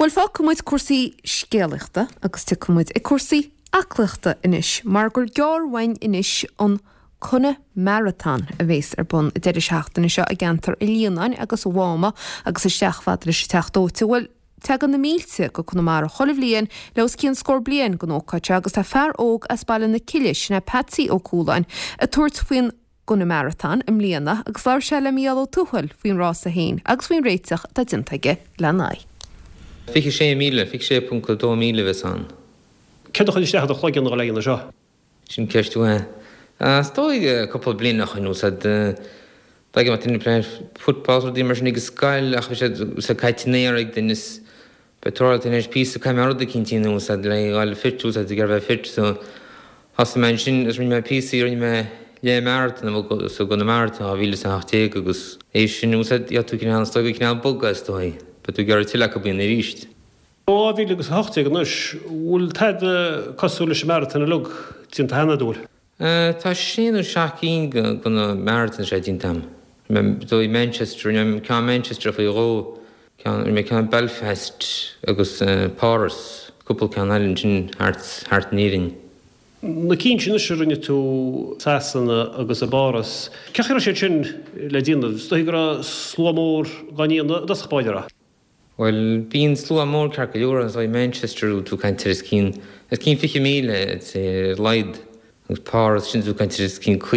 Fuil fá cumid cuasaí scéalaachta agus te cumid cuasaí aclaachta inis, mar gur gearhain inis an cunne marathon a bhés bun i deidir seachtainna seo a gantar i líonain agus bháma agus is seachfadar is teachtóta bhfuil tegan na mílte go chuna mar a cholah blion leos cían scór blion go nócaite agus tá fear óg as bailin na cilis na Patsy Ó Cúlain a tuairt faoin gona marathon im líana agus leir se le míal ó túhail faoin rás a hain agus faoin réiteach tá dintaige le náid. Fiche 6.2 míle bheitán. Ceadach is lecha a chláigh an leigh seo. Sin ceistú é. Stóig couple blian nach an úsad daige mat tinna plein futbal dí mar sinnig scail ach sa caitinéir den is betóra tinnéis pí a caiim arda cintína úsad le gáil fitú a gur bheith fit so has man sin is rin me píí rin me le marathon am so gona marathon a bhíle sa 8 agus é sin úsad tú cinál stoig cinál bogas dói, bet tú gar tiile go bíon ríist. Ó bhí agus 8 nus bhfuil tead cosúla sem marathon a lug tín hena dúil. Tá sin seaachín gona marathon sé dín tam. Dó i Manchester, cean Manchester faoi ró, mé cean Belfast agus Paris, cúpla cean eilinn sin hart nírin. Na cín sin is rinne tú Sasanna agus a Baras. Ceachar sé sin le díanamh, stoigh gur slua mór ganíon das chapáidera? Well, bíon slua mór cear go leor as i Manchester tú caintear is cín 50 míle leid agus Paris sin tú caintear is cín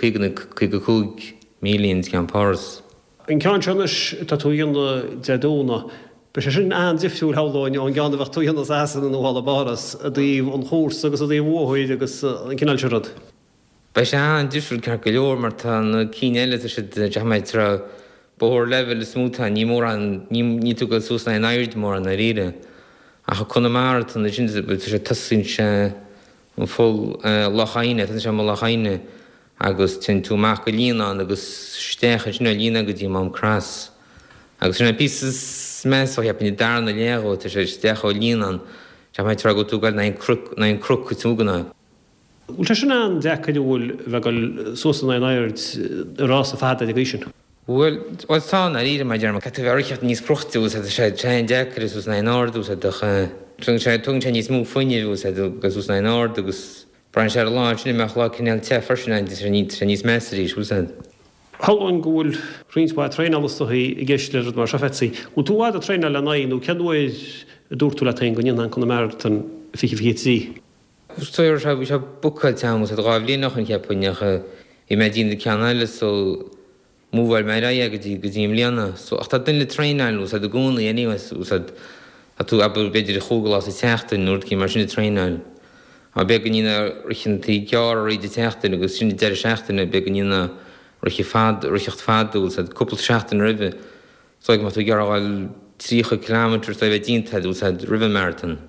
5 millions cean Paris. An cean seanis tá tú dhéanana deadóna, be sé sin an difriúil heáin an gceanna bheith tú dhéanana Sasanna nó hála Baras a dtíobh an chós agus a dtíobh mhóid agus an cinál searad. Ba sé an difriúil cear go leor mar tá na cín eile si deachmaid tra bór level is smúta ní mór an ní tú go súsna an aird mór an a riire. A cha chuna marathon na sin sé tasín se an fól lachaine, tan sé má lachaine agus tin tú meach go líana agus stécha sinna líana go dtí mám crás. Agus sinna pí mes ó heapin darna léagó tá sé stécha ó líanaan, deachmaid tra go tú gail na ein cruc chu túganna. Bhfuil te sin an deachchaid bhfuil bheith gail súsanna an aird rás a fada a sin? Well, tá na ríre mai dearma catú bhearcheart níos cruchtú sé sé deachar is ús na nárdú sé sé tung sé níos mú foiinehú sé agus ús na nárd agus Brian sé lá sinna meach lá cinál te farsinna sé níos meí úsad. Halláin gúil rinspa tréinalastoí i gceisle mar se fetsaí. Ú tú bhád a tréine le naíú ceadúid dúirtú le taon goníon an chuna marathon fií. Stoir se bhí se bucail team a ráibh líonach an ceapaineach i mé dín de ceanáile so múhil mé ra go dtí líana. So ach tá duine tréineil ús a do gúna aníos úsad a tú abú beidir chogalás i teachtain nuair cí mar sinna tréineil. A be go nína richintí gear í de teachtain agus sinna deir seachtainna be go nína richt fadúil sa cúpla seachtain ribh. So ag má tú gearháil 3 kilometr tá bheith díntaid ús ribh marathon.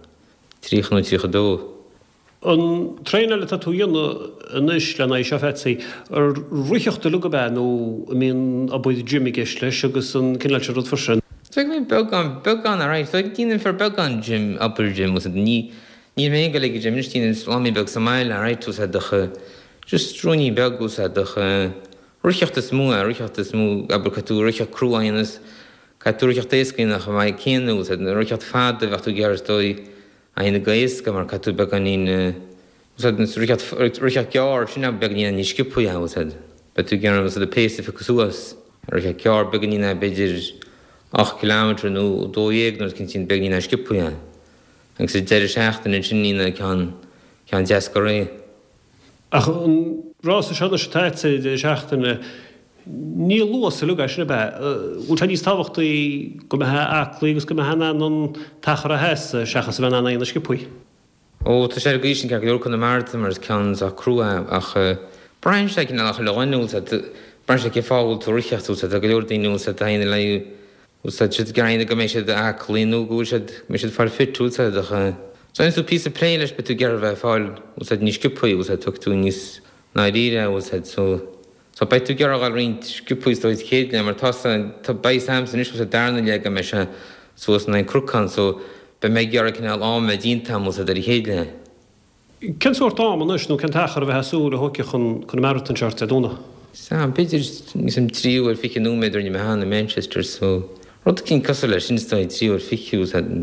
3 An tréine le tú dhéanana inis le na se fetsaí ar ruicheachta lugabé nó míon a buid Jimmy geis leis agus an cinile se rud farsin. So mé began a ráid, so díanaan far began Jim upper Jim was ní mé go le Jim tíanaan slámí beg sa mail a ráid tú dacha just trúní begus a dacha ruicheachta smú aber catú ruicheach cruúáinas catúricheach éiscin nach mai céanú ruicheach fada bheith tú gear dói a ina gaisca mar catú beganín ruicheach gear sinna beganína ní skipúí hásad. Be tú gearan was a pésa fi cosúas ruicheach gear beganína beidir 8 kilometr nó 2 nó cin sin beganína skipúí. Agus sé deidir seachtain in sinnína cean deasca ré. Ach an rás sena se teitsa de seachtainna ní luas lu sinna be. Ú tá níos táhachttaí go aclaí agus go hena an tachar a heasa seachas bhena na skipúí. Ó tá sé go sin cear leor chun na marathon mar cean a crua ach Brian sé cin nach lehainúil Brian sé fáil tú ruicheachú a go leor daoinú a daine le úsad si gaine go mééis sé aclaíú gúil mé sé fáil fitú acha. Sáin sú pí a plé leis be tú gear bheith fáil úsad ní skipúí ús tuchtú níos na ríre úsad so bei tú gear gáil rint skipúis dóid chéadne mar tá bei samsan is a darna le go me se suas na crucán so be mé gear cinál am me díntam ús a í chéadne. Cen sort am is nó cen tachar bheith súr a hoci chun marathon seart a dúna? Sam beidir sem tríúir fi núméidir ní me hána Manchester so rud cinn cos leis sin stoid tríúir fiú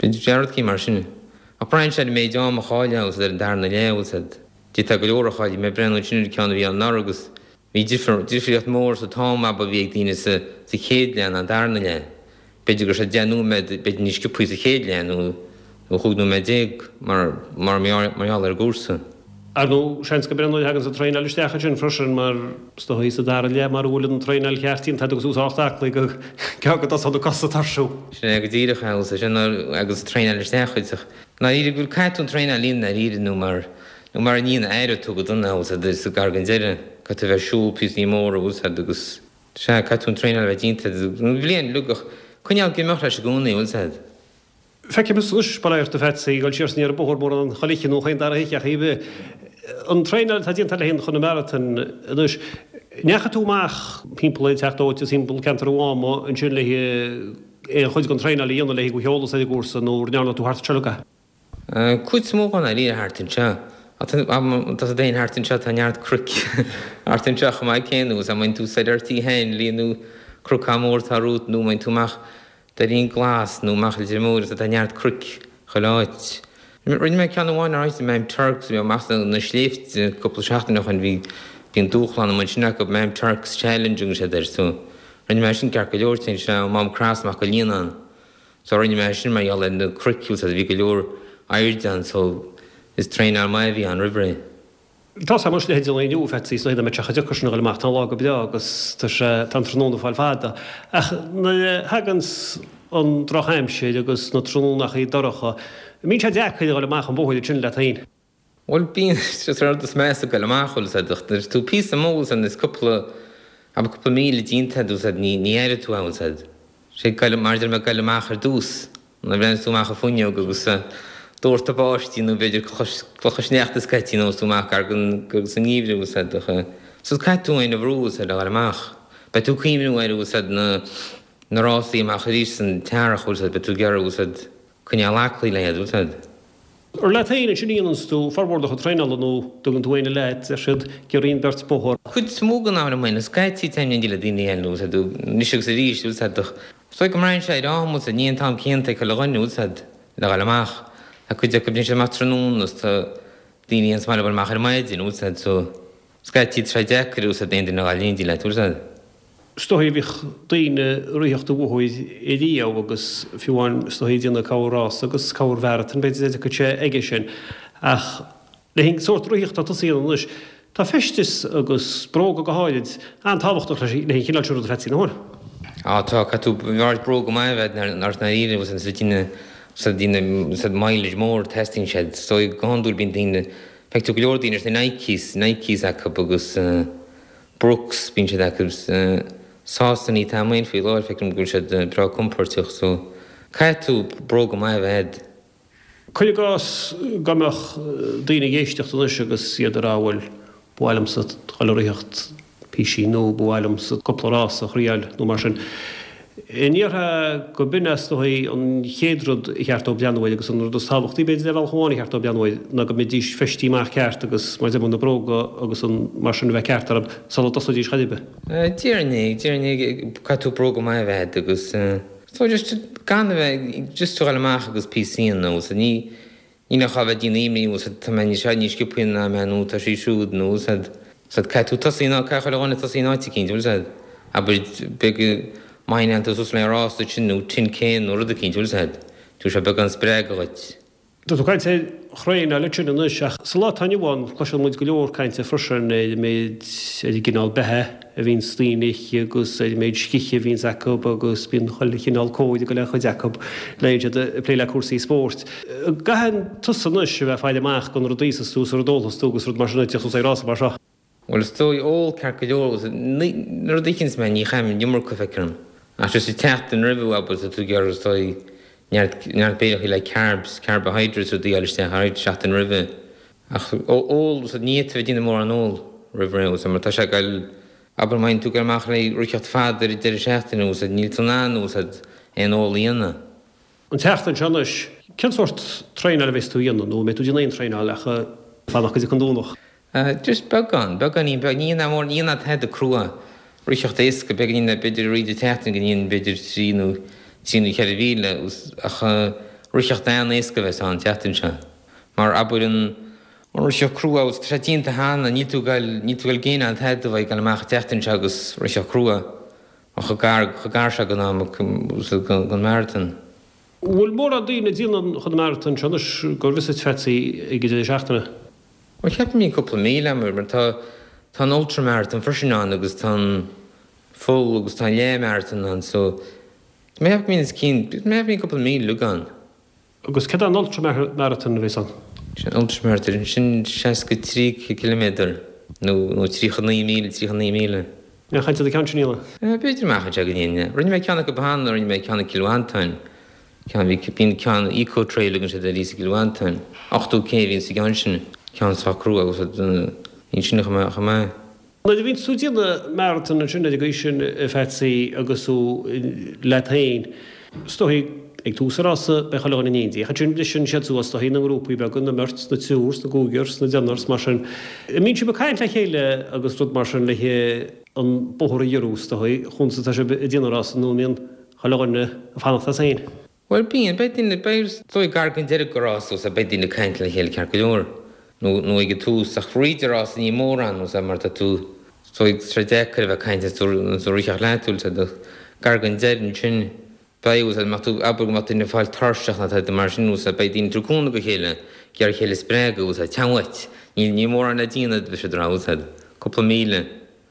Beidir Gerard cí mar sin. A prain sé méid am a cháile ús ar darna léúsad. Dí tá go leor a cháile mé brenn sinú ceanna bhí an náragus. Bhí difriocht mór sa tám ab a bhí ag daine sa chéad lean an darna le. Beidir gur sé deanú med beidir níos cipú sa chéad leanú ó chugnú me déag mar meall ar gúrsa. Ar nó seanska brenn hagan sa trein isteach sin frosin mar stoí sa dar le mar bhfuil an trein cheartín tá agus úsáachta go ceagad as costa tarsú. Sin ag díirecha sin agus trein isteachchuideach. Na iad bhfuil caiún trein líon a ríanú mar an íon éire tú go duna a sa gargan deire go tu bheith siú pís ní mór ús agus se caiún trein bheith dínta bblion lugach chuneal gimach leis gúnaí úlsaid. Feice mis ús bailirta fetsaí gáil sios níar bór mór an chaliche nó chain dar hiiceach híbe. An treine tá dionanta le hen chun na marathon dus necha túach pípla teachtóte simpel cantar bháma an sin le chuid gon treine líonna le go heolalas a gúsa nó nearna tú hart teluga. Cuid smógan a líar hartin se. Tá a déon hartin se tá neart cruic. Hartin seach mai céanús a main tú seidirtí hain líonú cruchamór tá rút nó main túach dar íon glas nó machil de mór a neart cruic choláit. Rinne me cean bháin áid meim Turks bhí meachta na sléft coppla seachtainach an bhí bíon dúchlan man sinna go meim Turks challenging sé der so. Rinne me sin cear go leortain se mám crasmach go líanaan. So rinne me sin mai all na cricús a bhí go leor airdan so is trein ar mai bhí an riveré. Tá sam le héidirléonú fetsaí so me techa deúsna go meachta lá go be agus tan tróna fáil fada. Ach na hagans an drochaimse agus na trónach í doracha. Mín sé deachchaide go leach an bóid sin le taín. Bhil bíon is measa go leachil saach tú pí mós an is coppla míle dínta dús ní éire tú ásaid. sé mardir me gaile machar dús na brenn súach a funne agus dúirta báistí nó beidir chluchasneachtas caití nó súach ar gur san níomhre úsáidecha. Sus caiitúin a bhrús a amach. Be tú cíimú ar úsad na rásaí amach rí san tearach úsad be tú gear úsad chunne lachlaí leiad úsad. Le taine sin íonstú farbordach a treinal nó dugan túine leit a siad geíon bert bóthir. Chud smógan á mna scaití taimne díle daine eú a dú níiseach sa ríist úsadach. Só go marin sé rámú a níon tám cénta go leáin úsad le galach a chuide go bní sé matranúnas tá daine an smaile bhil machar maidín úsad so scaití tre deachar úsad daine na gáilíon díle úsad. Stohí bhíh daine riíochtta bhthid i dí agus fiúháin stohííanana cabhrás agus cabhharhheart an beidir go sé aige sin ach le hing sort riíochtta síanais Tá festis agus bróg go háid an táhachtach le chinálú a fetí nóir. Tá tú bhar bró go maihhead nar na íre was an díine mailes mór testing shed, so gáúil bín daine feú go leordíine na Nikes a agus Brooks bín sé agus sástaní támain fao láir fecinn gur sé bra comportach so caiú bró go maihhead. Chuile gás gameach daine géisteach agus siad aráhfuil bhilm sa choiríocht písí nó bhilm sa copplarás a chríal nó mar sin. Níortha go binnestóí an chéadrod i cheartó beanhid agus an rud táhachtí beidir le bhil cháinna cheartó beanhid na go midís festíach ceart agus mar na bróga agus an mar sin bheith ceartar sal tasdí chaibe. Díirnig catú bróga maihhead agus just gan bheith just tú amach agus pííon nó a ní nach cha bheith díanaí ús tá ní se níos cipuin na meú tá sí siúd nó caiú tasína caicha leáinna tasínáiti cinnúil a be maine antas ús le rásta sinú tin céin nó rud a cinnúil tú se be an spréagaid. Tá tú caiint sé chréin a leúna nuiseach salá tainehháin chuisi muid go leor caiinte frisin méid gginál bethe a bhín slínig agus méid sciche hín Jacob agus bíon choil chinál cóid go le chu Jacob léide pléile cuasaí sport. Gahan tusannis bheith fáile amach gon rodísa túús ar dólas túgus rud marisineteach é rás mar seo. Well stoi all carcadeol nur dikins me ní chaim jummer go fekrum. As sé techt an rivu ab tú gar stoi neart beach le carbohydrates di aliste haid chat an rive. Ach all so niet we dinne mór an all river so mar ta gal aber mein tú gar mach le rucht fader i der sechten ús níltonán ús en all lína. An techttan senis ken sort trein a vestú íana nó me tú din trein lecha fannach go dúnach. Just began í ní mór íana head a crua. Ruisiocht éis go begin na beidir riide tetain gan íon beidir tríú cheirhíle ruisiocht da éisca bheith an teachtain se. Mar aburin ruisio crua os tre dínta hána ní tú gail géine an thead bhaid gal amach teachtain se agus ruisio crua a chugar se gan marathon. Bhfuil mór a dtíine díanaan chun marathon seanas gur visit fetsaí i gide seachtainna? Well heb mí couple míle mar tá ultramarathon freisinán agus tá full agus tá marathon an so mé heb mí couple míle lugan. Agus ce an ultramarathon bhés an? Sin ultramarathon sin 63 km nó 3 míle. Ja, chainte de cantíile? Beidir mecha te gine. Rinne mé ceanna go bhán rinne mé ceanna kiloantain. Cean bhí bín cean eco-trail agus sé 10 kiloantain. 8 céhín sa gansin. Cean sa crú agus in sinna go mai. Na de vín súdíanna marathon an sinna go sin fetsaí agus ú letain. Stohí ag túsarrása be chaáin in Indí. Cha sin sin seú a stohí an Európaí be gunna mert na túúrs na gúgurs na denars mar sin. Mín si be caiint le chéile agus rud mar sin le an bothir dhearús stohí chunsa tá sé déanarás nó míon chaáinne a fanachta sain. Well bíon beidir stoi gargan deire gorás a beidir na caiint le chéile cearcaúir. nó ige tú sa chríidirrás ní mór an os mar tú stoi stredécar bheith caiinte tú riach leúil a gargan dean sin. Baiús a matú abú mat inna fáil tarseach na de mar sinús a beidín trúna go chéile gear chéile spréga ús a tehaid. Ní mór an na díana be se ráúsad. Coppla míle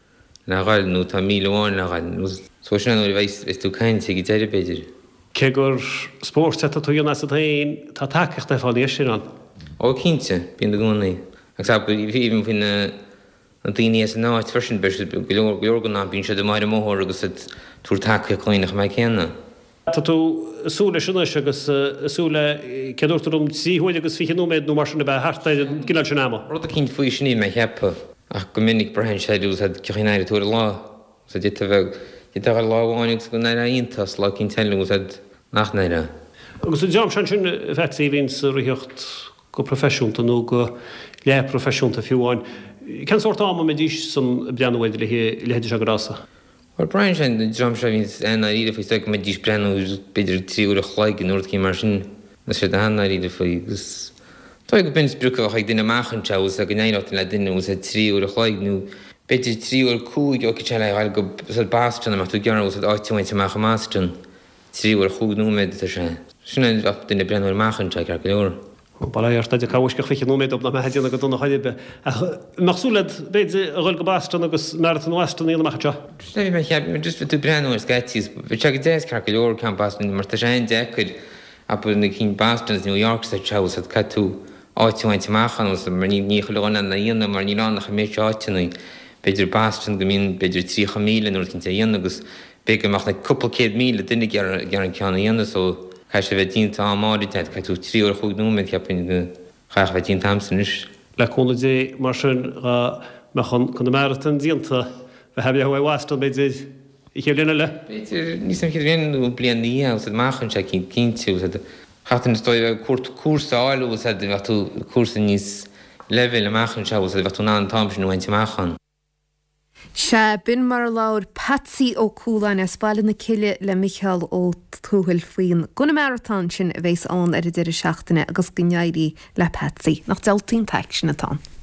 na gáil nó tá míleháin na gáil. So sin an bheith is tú caiinte i déidir beidir. Cé gur spórt tú dhéanana sa taon tá takeachta fáil éis an? Ó cínte bíon do gúnaí. Agus abú bhíon fin an daoine as an náid fersin be goorgan ná bín se do mair móthir agus túr take chuoinech mai céanna. Tá tú súla sinna agus súla ceúirtarm síhuiid agus fi nóméid nó mar sinna bheith hartta gile sin náma. Rud a cinn faoi sinní me cheappa ach go minic brehin séús cechinéir túair lá sa dit bheith láháinnig go naire iontas lá cinn teús nach naire. Agus deam sin sin bheitsaí vín riocht go profisiúnta nó go le profisiúnta fiúháin. Ken sort am me dís san breanhid le héidir se gorása? Well Brian sin de drum se vín en ide fo sto me dís brenn beidir tíúr a chhlaig in Noordcí mar sin na sé hanna ide foi gus. Tá go bins bruúcha a duine machchan se a gnéirt le duine ús a tríúr a chhlaigú beidir tríúr cúig o se le go bastan amach tú gear ús áitiint meach mástan tríúr chuúgúméid se. Sinna duine brennúir machchan se gar goor. Baléart de cáisce fi nóméid op na heíanana go donna chaibe. Nachsúlad béidir a ghil go bastan agus marathon Westan íon maicha. Sna me cheap me just tú brennúir scaitís, vi se go dééis car goor can bastan mar tá sé decuid a bu na cín Bostons New York sa Charles at catú áitiint machchan os mar ní choána na íonna mar ní nach mé áitií beidir Boston go mín beidir 3 míle nó cinnta íon agus be goach na coppelcéad míle duine gar an ceanna íonna so Ca sé bheith dínta ámáidteid ca tú tríúir chuúméid ceapin go chaach bheith dín tamsan is. Leúna dé mar sin mechan chun na marathon díanta bheit heb bh Westan beidir i ché blianana le? Beidir ní sem réanú blian ní ús machchan se cinn cinnte chatan stoi cuasáil ús bheit tú cuasa níos level a machchan se ús bheit tú ná an tamsin bhaint machchan. Se bin mar láir Patsy ó Cúlain spáile na ciile le Michael ó túhail faoin gona marathon sin a bhééis an ar a deidir seachtainna agus gnéirí le Patsy nach deltaín teicsin atá.